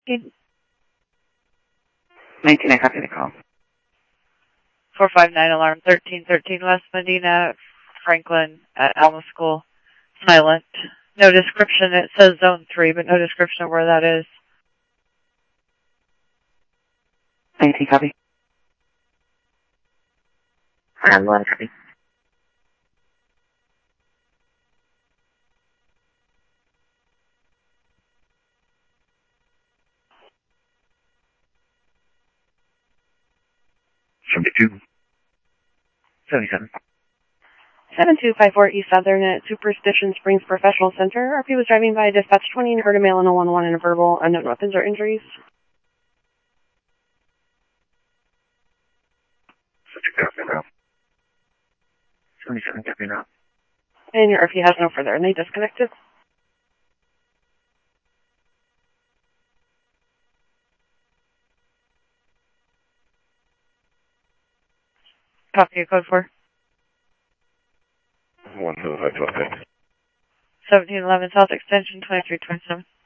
19, I copy the call. 459 alarm 1313 West Medina, Franklin at Alma School. Silent. No description. It says zone 3, but no description of where that is. 19, copy. 11, copy. $72. 77. 7254 East Southern at Superstition Springs Professional Center. RP was driving by dispatch 20 and heard a male in a 1-1 and a verbal unknown weapons or injuries. 77, copy now. And your RP has no further, and they disconnected. Copy code 4. 175 1711 South Extension 2327.